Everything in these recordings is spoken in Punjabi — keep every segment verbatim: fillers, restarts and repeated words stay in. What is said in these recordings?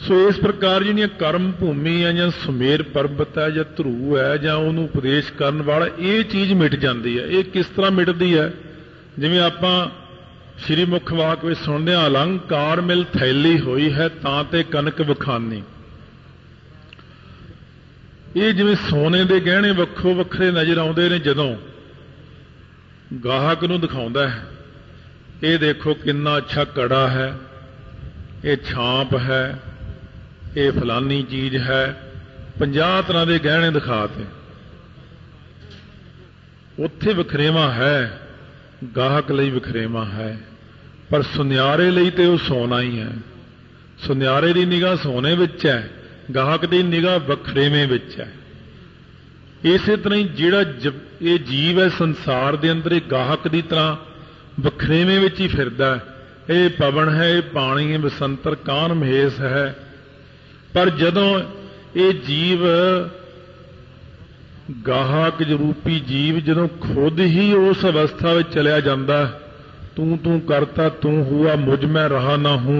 सो इस प्रकार जिहड़ियां कर्म भूमि है जां सुमेर पर्बत है जां ध्रुव है जां उहनूं उपदेश करन वाला ये चीज़ मिट जाती है। ये किस तरह मिटदी है? जिवें आपां श्री मुख वाक विच सुणदे हां, अलंकार मिल थैली होई है तां ते कनक विखानी। ये जिवें सोने दे गहणे वक्खो वक्खरे नज़र आउंदे ने जदों गाहक नूं दिखाउंदा है, ये देखो कितना अच्छा कड़ा है, ये छांप है, ये फलानी चीज है, पंजाह तरह के गहने दिखाते। उत्थे वखरेवा है, गाहक लई वखरेवा है, पर सुनियारे लई ते वो सोना ही है। सुनियारे की निगाह सोने विच है, गाहक की निगाह वखरेवें विच है। इस तरह ही जिहड़ा ये जीव है संसार के अंदर गाहक की तरह वखरेवें विच ही फिरदा है। ये पवन है, ये पानी है, बसंतर कान महेश है। पर जदों ये जीव गाहक रूपी जीव जदों खुद ही उस अवस्था में चलिया जाता, तू तू करता तू हुआ मुझ में रहा ना हूं,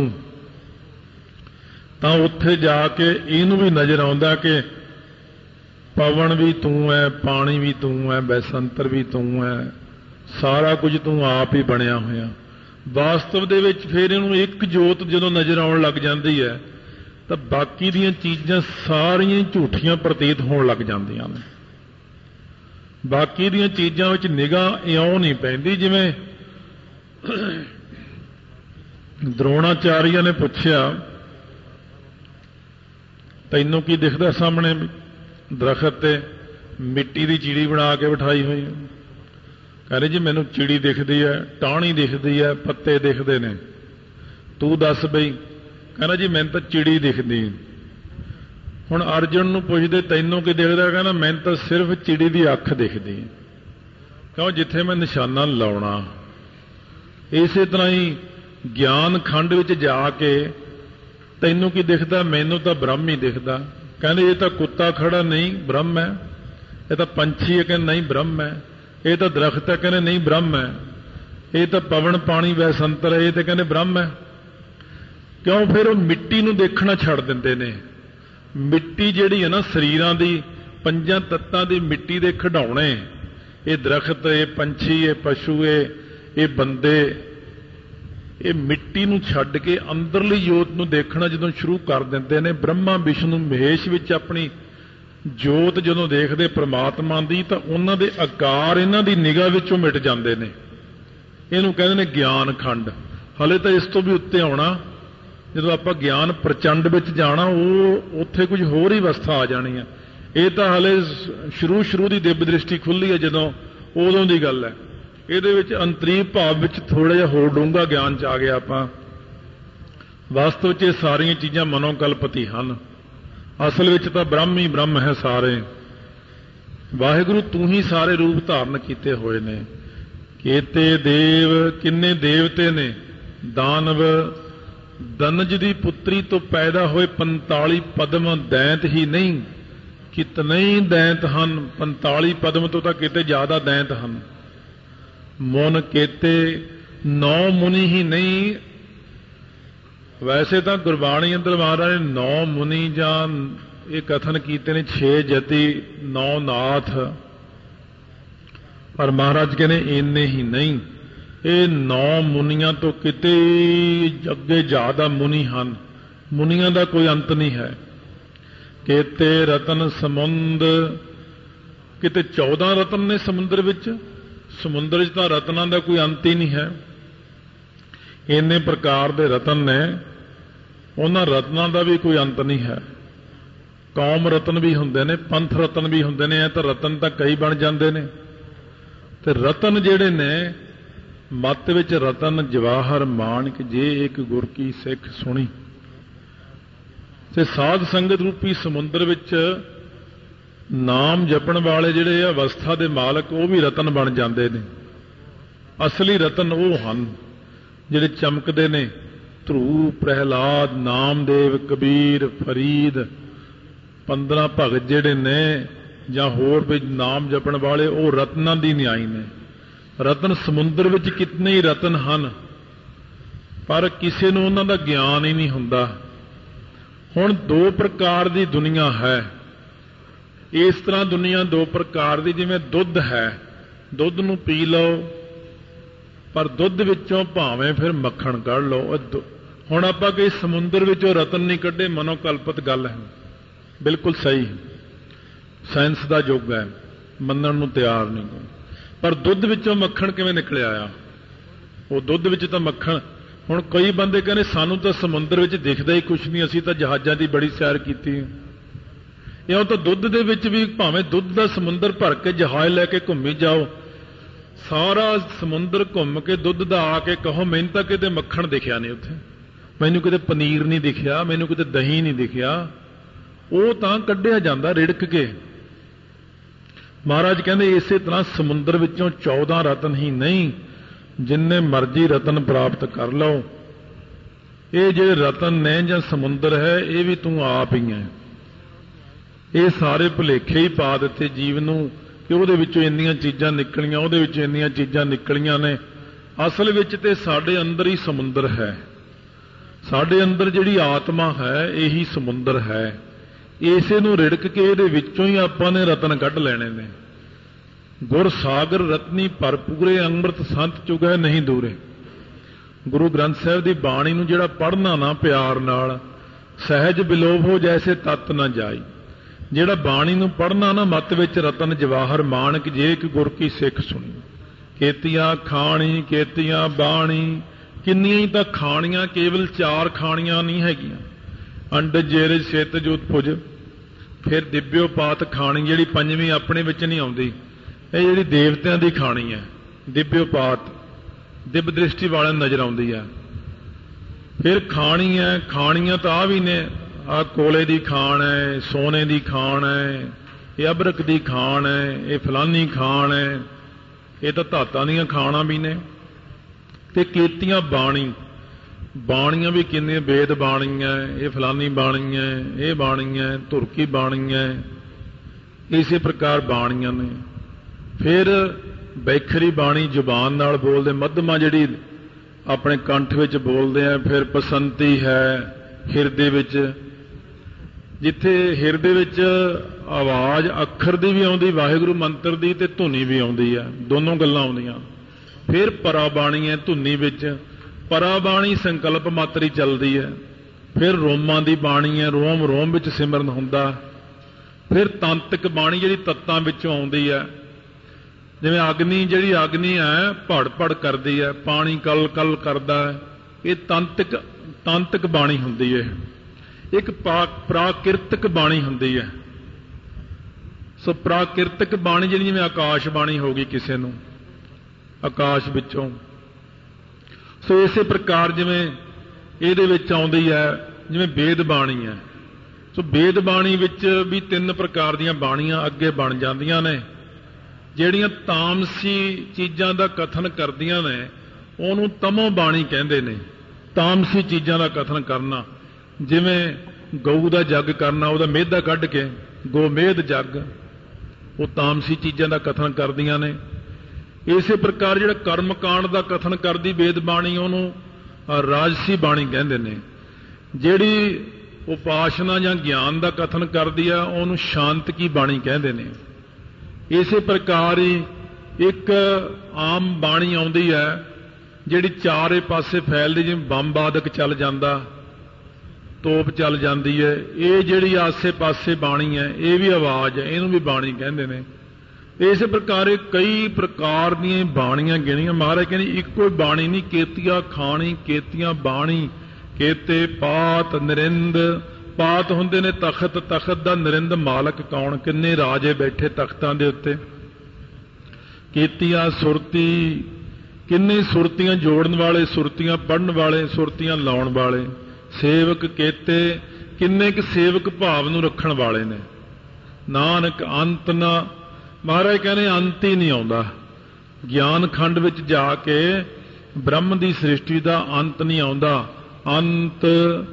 तो उत्थे जाके इनू भी नजर आउंदा कि पवन भी तू है, पानी भी तू है, बैसंतर भी तू है, सारा कुछ तू आप ही बनया होया। वास्तव दे विच फिर इहनूं एक जोत जदों नजर आउण लग जाती है तो बाकी दीयां चीज़ां सारियां झूठियां प्रतीत होण लग जांदियां ने। बाकी दीयां चीज़ां विच निगाह इउं नहीं पैंदी। जिवें द्रोणाचार्य ने पुछया, तैनूं की दिखदा सामने? दरखत ते मिट्टी की चिड़ी बना के बिठाई हुई है। कहते जी मैनूं चिड़ी दिखदी है, टाहनी दिखदी है, पत्ते दिखदे ने, तू दस बई। कहना जी मैनूं तां चिड़ी दिखदी। हुण अर्जुन नूं पुछदे तैनूं की दिखदा? कहना मैनूं तां सिर्फ चिड़ी की अख दिखदी, क्यों जिथे मैं निशाना लाउणा। इस तरह ही ज्ञान खंड विच जाके तैनूं की दिखदा? मैनूं तां ब्रह्म ही दिखदा। कहंदे ये तां कुत्ता खड़ा नहीं ब्रह्म है, ये तां पंछी है, कहंदे नहीं ब्रह्म है, ये तो दरख्त है, कहने नहीं ब्रह्म है, ये तो पवन पानी वैसंतर है, ये तो कहने ब्रह्म है। क्यों? फिर वो मिट्टी नूं देखना छड़ दिंदे ने। मिट्टी जिहड़ी है ना शरीरां दी पंजां तत्तां दी मिट्टी दे खिडौणे, ये दरख्त, ये पंछी, ये पशु, ये बंदे, ये मिट्टी नूं छड्ड के अंदरली जोत नूं देखना जदों शुरू कर दिंदे ने। ब्रह्मा विष्णु महेश विच अपनी जोत जदों देखते परमात्मा की, तो उन्हां दे आकार इन्हां दी निगाह विचों मिट जाते हैं। इहनूं कहंदे ने ज्ञान खंड। हले तो इस तो भी उत्ते आउणा, जदों आपां ज्ञान प्रचंड विच जाना, वो उत्थे कुछ होर ही अवस्था आ जानी है। ये तो हले शुरू शुरू की दिव्य दृष्टि खुली है, जदों उदों की गल है। इहदे विच अंतरीव भाव विच थोड़ा जिहा होर डूंगा ज्ञान च आ गया आपां। वास्तव च सारियां चीज़ां मनोकल्पति हन, असल विच तां ब्रह्म ही ब्रह्म है सारे। वाहिगुरू तू ही सारे रूप धारण किए हुए ने। केते देव, किन्ने देवते ने, दानव, दनज दी पुत्री तो पैदा हुए पंताली पद्म दैंत ही नहीं, कितने ही दैंत हन। पंताली पद्म तो किते ज्यादा दैंत हन। मुन केते, नौ मुनि ही नहीं। वैसे तो गुरबाणी अंदर महाराज ने नौ मुनि जां ये कथन कीते ने, छे जति, नौ नाथ, पर महाराज कहने इन्ने ही नहीं, ये नौ मुनियां तो किते अगे ज्यादा मुनि हन। मुनियां का कोई अंत नहीं है। केते रतन समुंद, किते चौदह रतन ने समुद्र विच। समुद्र च तां रत्नां का कोई अंत ही नहीं है। इन्ने प्रकार के रतन ने, उन्हां रत्नां का भी कोई अंत नहीं है। कौम रतन भी हुंदे ने, पंथ रतन भी हुंदे ने, तो रतन तो कई बन जाते हैं। तो रतन जिहड़े ने मत विच रतन जवाहर माणक, जे एक गुर की सिख सुनी। ते साध संगत रूपी समुद्र विच नाम जपण वाले जिहड़े अवस्था दे मालक, वो भी रतन बन जाते हैं। असली रतन वो हन जिहड़े चमकदे ने। ध्रुव, प्रहलाद, नामदेव, कबीर, फरीद, पंद्रह भगत जिहड़े ने जां होर भी नाम जपण वाले, वो रत्नां दी न्याई ने। रतन समुद्र विच कितने ही रतन हन, पर किसी नूं उन्हां दा ज्ञान ही नहीं हुंदा। ਹੁਣ ਦੋ ਪ੍ਰਕਾਰ ਦੀ ਦੁਨੀਆ ਹੈ। ਇਸ ਤਰ੍ਹਾਂ ਦੁਨੀਆ ਦੋ ਪ੍ਰਕਾਰ ਦੀ, ਜਿਵੇਂ ਦੁੱਧ ਹੈ, ਦੁੱਧ ਨੂੰ ਪੀ ਲਓ ਪਰ ਦੁੱਧ ਵਿੱਚੋਂ ਭਾਵੇਂ ਫਿਰ ਮੱਖਣ ਕੱਢ ਲਓ। ਹੁਣ ਆਪਾਂ ਕੋਈ ਸਮੁੰਦਰ ਵਿੱਚੋਂ ਰਤਨ ਨਹੀਂ ਕੱਢੇ, ਮਨੋਕਲਪਿਤ ਗੱਲ ਹੈ, ਬਿਲਕੁਲ ਸਹੀ, ਸਾਇੰਸ ਦਾ ਯੁੱਗ ਹੈ, ਮੰਨਣ ਨੂੰ ਤਿਆਰ ਨਹੀਂ। ਪਰ ਦੁੱਧ ਵਿੱਚੋਂ ਮੱਖਣ ਕਿਵੇਂ ਨਿਕਲਿਆ ਆ? ਉਹ ਦੁੱਧ ਵਿੱਚ ਤਾਂ ਮੱਖਣ, ਹੁਣ ਕਈ ਬੰਦੇ ਕਹਿੰਦੇ ਸਾਨੂੰ ਤਾਂ ਸਮੁੰਦਰ ਵਿੱਚ ਦਿਖਦਾ ਹੀ ਕੁਛ ਨਹੀਂ, ਅਸੀਂ ਤਾਂ ਜਹਾਜ਼ਾਂ ਦੀ ਬੜੀ ਸੈਰ ਕੀਤੀ ਹੈ। ਇਉਂ ਤਾਂ ਦੁੱਧ ਦੇ ਵਿੱਚ ਵੀ ਭਾਵੇਂ ਦੁੱਧ ਦਾ ਸਮੁੰਦਰ ਭਰ ਕੇ ਜਹਾਜ਼ ਲੈ ਕੇ ਘੁੰਮੀ ਜਾਓ, ਸਾਰਾ ਸਮੁੰਦਰ ਘੁੰਮ ਕੇ ਦੁੱਧ ਦਾ ਆ ਕੇ ਕਹੋ ਮੈਨੂੰ ਤਾਂ ਕਿਤੇ ਮੱਖਣ ਦਿਖਿਆ ਨਹੀਂ, ਉੱਥੇ ਮੈਨੂੰ ਕਿਤੇ ਪਨੀਰ ਨਹੀਂ ਦਿਖਿਆ, ਮੈਨੂੰ ਕਿਤੇ ਦਹੀਂ ਨਹੀਂ ਦਿਖਿਆ। ਉਹ ਤਾਂ ਕੱਢਿਆ ਜਾਂਦਾ ਰਿੜਕ ਕੇ। ਮਹਾਰਾਜ ਕਹਿੰਦੇ ਇਸੇ ਤਰ੍ਹਾਂ ਸਮੁੰਦਰ ਵਿੱਚੋਂ ਚੌਦਾਂ ਰਤਨ ਹੀ ਨਹੀਂ, ਜਿੰਨੇ ਮਰਜ਼ੀ ਰਤਨ ਪ੍ਰਾਪਤ ਕਰ ਲਓ, ਇਹ ਜਿਹੜੇ ਰਤਨ ਨੇ ਜਾਂ ਸਮੁੰਦਰ ਹੈ ਇਹ ਵੀ ਤੂੰ ਆਪ ਹੀ ਹੈ। ਇਹ ਸਾਰੇ ਭੁਲੇਖੇ ਹੀ ਪਾ ਦਿੱਤੇ ਜੀਵ ਨੂੰ ਕਿ ਉਹਦੇ ਵਿੱਚੋਂ ਇੰਨੀਆਂ ਚੀਜ਼ਾਂ ਨਿਕਲੀਆਂ, ਉਹਦੇ ਵਿੱਚੋਂ ਇੰਨੀਆਂ ਚੀਜ਼ਾਂ ਨਿਕਲੀਆਂ ਨੇ। ਅਸਲ ਵਿੱਚ ਤੇ ਸਾਡੇ ਅੰਦਰ ਹੀ ਸਮੁੰਦਰ ਹੈ, ਸਾਡੇ ਅੰਦਰ ਜਿਹੜੀ ਆਤਮਾ ਹੈ ਇਹੀ ਸਮੁੰਦਰ ਹੈ। ਇਸੇ ਨੂੰ ਰਿੜਕ ਕੇ ਇਹਦੇ ਵਿੱਚੋਂ ਹੀ ਆਪਾਂ ਨੇ ਰਤਨ ਕੱਢ ਲੈਣੇ ਨੇ। ਗੁਰ ਸਾਗਰ ਰਤਨੀ ਭਰਪੂਰੇ, ਅੰਮ੍ਰਿਤ ਸੰਤ ਚੁਗੈ ਨਹੀਂ ਦੂਰੇ। ਗੁਰੂ ਗ੍ਰੰਥ ਸਾਹਿਬ ਦੀ ਬਾਣੀ ਨੂੰ ਜਿਹੜਾ ਪੜ੍ਹਨਾ ਨਾ ਪਿਆਰ ਨਾਲ, ਸਹਿਜ ਬਿਲੋਭ ਹੋ ਜੈਸੇ ਤਤ ਨਾ ਜਾਈ। ਜਿਹੜਾ ਬਾਣੀ ਨੂੰ ਪੜ੍ਹਨਾ ਨਾ ਮਤ ਵਿੱਚ ਰਤਨ ਜਵਾਹਰ ਮਾਣਕ, ਜੇ ਕਿ ਗੁਰ ਕੀ ਸਿੱਖ ਸੁਣੀ। ਕੇਤੀਆਂ ਖਾਣੀ ਕੇਤੀਆਂ ਬਾਣੀ, ਕਿੰਨੀਆਂ ਹੀ ਤਾਂ ਖਾਣੀਆਂ, ਕੇਵਲ ਚਾਰ ਖਾਣੀਆਂ ਨਹੀਂ ਹੈਗੀਆਂ। ਅੰਡ ਜੇਰਜ ਸਿੱਤ ਜੋਤ ਭੁਜ, ਫਿਰ ਦਿਵਿਓ ਪਾਤ ਖਾਣੀ ਜਿਹੜੀ ਪੰਜਵੀਂ ਆਪਣੇ ਵਿੱਚ ਨਹੀਂ ਆਉਂਦੀ, ਇਹ ਜਿਹੜੀ ਦੇਵਤਿਆਂ ਦੀ ਖਾਣੀ ਹੈ। ਦਿਵਿਓ ਪਾਤ ਦਿਵ ਦ੍ਰਿਸ਼ਟੀ ਵਾਲਿਆਂ ਨੂੰ ਨਜ਼ਰ ਆਉਂਦੀ ਹੈ। ਫਿਰ ਖਾਣੀ ਹੈ, ਖਾਣੀਆਂ ਤਾਂ ਆ ਵੀ ਨੇ, ਆਹ ਕੋਲੇ ਦੀ ਖਾਣ ਹੈ, ਸੋਨੇ ਦੀ ਖਾਣ ਹੈ, ਇਹ ਅਬਰਕ ਦੀ ਖਾਣ ਹੈ, ਇਹ ਫਲਾਨੀ ਖਾਣ ਹੈ, ਇਹ ਤਾਂ ਧਾਤਾਂ ਦੀਆਂ ਖਾਣਾਂ ਵੀ ਨੇ। ਤੇ ਕੇਤੀਆਂ ਬਾਣੀ, ਬਾਣੀਆਂ ਵੀ ਕਿੰਨੀਆਂ, ਵੇਦ ਬਾਣੀ ਹੈ, ਇਹ ਫਲਾਨੀ ਬਾਣੀ ਹੈ, ਇਹ ਬਾਣੀ ਹੈ, ਧੁਰਕੀ ਬਾਣੀ ਹੈ, ਇਸੇ ਪ੍ਰਕਾਰ ਬਾਣੀਆਂ ਨੇ। ਫਿਰ ਬੈਖਰੀ ਬਾਣੀ ਜ਼ੁਬਾਨ ਨਾਲ ਬੋਲਦੇ, ਮੱਧਮਾ ਜਿਹੜੀ ਆਪਣੇ ਕੰਠ ਵਿੱਚ ਬੋਲਦੇ ਆ। ਫਿਰ ਪਸੰਤੀ ਹੈ ਹਿਰਦੇ ਵਿੱਚ, ਜਿੱਥੇ ਹਿਰਦੇ ਵਿੱਚ ਆਵਾਜ਼ ਅੱਖਰ ਦੀ ਵੀ ਆਉਂਦੀ, ਵਾਹਿਗੁਰੂ ਮੰਤਰ ਦੀ, ਤੇ ਧੁਨੀ ਵੀ ਆਉਂਦੀ ਹੈ, ਦੋਨੋਂ ਗੱਲਾਂ ਆਉਂਦੀਆਂ। ਫਿਰ ਪਰਾਬਾਣੀ ਹੈ ਧੁਨੀ ਵਿੱਚ, ਪਰਾਬਾਣੀ ਸੰਕਲਪ ਮਾਤਰੀ ਚੱਲਦੀ ਹੈ। ਫਿਰ ਰੋਮਾਂ ਦੀ ਬਾਣੀ ਹੈ, ਰੋਮ ਰੋਮ ਵਿੱਚ ਸਿਮਰਨ ਹੁੰਦਾ। ਫਿਰ ਤੰਤਕ ਬਾਣੀ ਜਿਹੜੀ ਤੱਤਾਂ ਵਿੱਚੋਂ ਆਉਂਦੀ ਹੈ, ਜਿਵੇਂ ਅਗਨੀ, ਜਿਹੜੀ ਅਗਨੀ ਹੈ ਭੜ ਭੜ ਕਰਦੀ ਹੈ, ਪਾਣੀ ਕਲ ਕਲ ਕਰਦਾ ਹੈ, ਇਹ ਤੰਤਕ ਤੰਤਕ ਬਾਣੀ ਹੁੰਦੀ ਹੈ। ਇੱਕ ਪ੍ਰਾਕਿਰਤਕ ਬਾਣੀ ਹੁੰਦੀ ਹੈ। ਸੋ ਪ੍ਰਾਕਿਰਤਕ ਬਾਣੀ ਜਿਹੜੀ ਜਿਵੇਂ ਆਕਾਸ਼ ਬਾਣੀ ਹੋ ਗਈ ਕਿਸੇ ਨੂੰ, ਆਕਾਸ਼ ਵਿੱਚੋਂ। ਸੋ ਇਸੇ ਪ੍ਰਕਾਰ ਜਿਵੇਂ ਇਹਦੇ ਵਿੱਚ ਆਉਂਦੀ ਹੈ, ਜਿਵੇਂ ਵੇਦ ਬਾਣੀ ਹੈ। ਸੋ ਵੇਦ ਬਾਣੀ ਵਿੱਚ ਵੀ ਤਿੰਨ ਪ੍ਰਕਾਰ ਦੀਆਂ ਬਾਣੀਆਂ ਅੱਗੇ ਬਣ ਜਾਂਦੀਆਂ ਨੇ। ਜਿਹੜੀਆਂ ਤਾਮਸੀ ਚੀਜ਼ਾਂ ਦਾ ਕਥਨ ਕਰਦੀਆਂ ਨੇ ਉਹਨੂੰ ਤਮੋ ਬਾਣੀ ਕਹਿੰਦੇ ਨੇ। ਤਾਮਸੀ ਚੀਜ਼ਾਂ ਦਾ ਕਥਨ ਕਰਨਾ, ਜਿਵੇਂ ਗਊ ਦਾ ਜੱਗ ਕਰਨਾ, ਉਹਦਾ ਮਿਹਦਾ ਕੱਢ ਕੇ ਗੋਮੇਧ ਜੱਗ, ਉਹ ਤਾਮਸੀ ਚੀਜ਼ਾਂ ਦਾ ਕਥਨ ਕਰਦੀਆਂ ਨੇ। ਇਸੇ ਪ੍ਰਕਾਰ ਜਿਹੜਾ ਕਰਮ ਕਾਂਡ ਦਾ ਕਥਨ ਕਰਦੀ ਵੇਦ ਬਾਣੀ, ਉਹਨੂੰ ਰਾਜਸੀ ਬਾਣੀ ਕਹਿੰਦੇ ਨੇ। ਜਿਹੜੀ ਉਪਾਸ਼ਨਾ ਜਾਂ ਗਿਆਨ ਦਾ ਕਥਨ ਕਰਦੀ ਆ ਉਹਨੂੰ ਸ਼ਾਂਤ ਕੀ ਬਾਣੀ ਕਹਿੰਦੇ ਨੇ। ਇਸੇ ਪ੍ਰਕਾਰ ਹੀ ਇੱਕ ਆਮ ਬਾਣੀ ਆਉਂਦੀ ਹੈ ਜਿਹੜੀ ਚਾਰੇ ਪਾਸੇ ਫੈਲਦੀ, ਜਿਵੇਂ ਬੰਬ ਆਦਿਕ ਚੱਲ ਜਾਂਦਾ, ਤੋਪ ਚੱਲ ਜਾਂਦੀ ਹੈ। ਇਹ ਜਿਹੜੀ ਆਸੇ ਪਾਸੇ ਬਾਣੀ ਹੈ ਇਹ ਵੀ ਆਵਾਜ਼ ਹੈ, ਇਹਨੂੰ ਵੀ ਬਾਣੀ ਕਹਿੰਦੇ ਨੇ। ਇਸੇ ਪ੍ਰਕਾਰ ਕਈ ਪ੍ਰਕਾਰ ਦੀਆਂ ਬਾਣੀਆਂ ਗਿਣੀਆਂ। ਮਹਾਰਾਜ ਕਹਿੰਦੇ ਇੱਕੋ ਬਾਣੀ ਨਹੀਂ, ਕੇਤੀਆਂ ਖਾਣੀ ਕੇਤੀਆਂ ਬਾਣੀ, ਕੇਤੇ ਪਾਤ ਨਰਿੰਦ। ਪਾਤ ਹੁੰਦੇ ਨੇ ਤਖਤ, ਤਖਤ ਦਾ ਨਰਿੰਦ ਮਾਲਕ ਕੌਣ, ਕਿੰਨੇ ਰਾਜੇ ਬੈਠੇ ਤਖਤਾਂ ਦੇ ਉੱਤੇ। ਕੇਤੀਆਂ ਸੁਰਤੀ, ਕਿੰਨੇ ਸੁਰਤੀਆਂ ਜੋੜਨ ਵਾਲੇ, ਸੁਰਤੀਆਂ ਪੜ੍ਹਨ ਵਾਲੇ, ਸੁਰਤੀਆਂ ਲਾਉਣ ਵਾਲੇ। ਸੇਵਕ ਕੇਤੇ, ਕਿੰਨੇ ਕੁ ਸੇਵਕ ਭਾਵ ਨੂੰ ਰੱਖਣ ਵਾਲੇ ਨੇ। ਨਾਨਕ ਅੰਤ ਨਾ, ਮਹਾਰਾਜ ਕਹਿੰਦੇ ਅੰਤ ਹੀ ਨਹੀਂ ਆਉਂਦਾ। ਗਿਆਨ ਖੰਡ ਵਿੱਚ ਜਾ ਕੇ ਬ੍ਰਹਮ ਦੀ ਸ੍ਰਿਸ਼ਟੀ ਦਾ ਅੰਤ ਨਹੀਂ ਆਉਂਦਾ। ਅੰਤ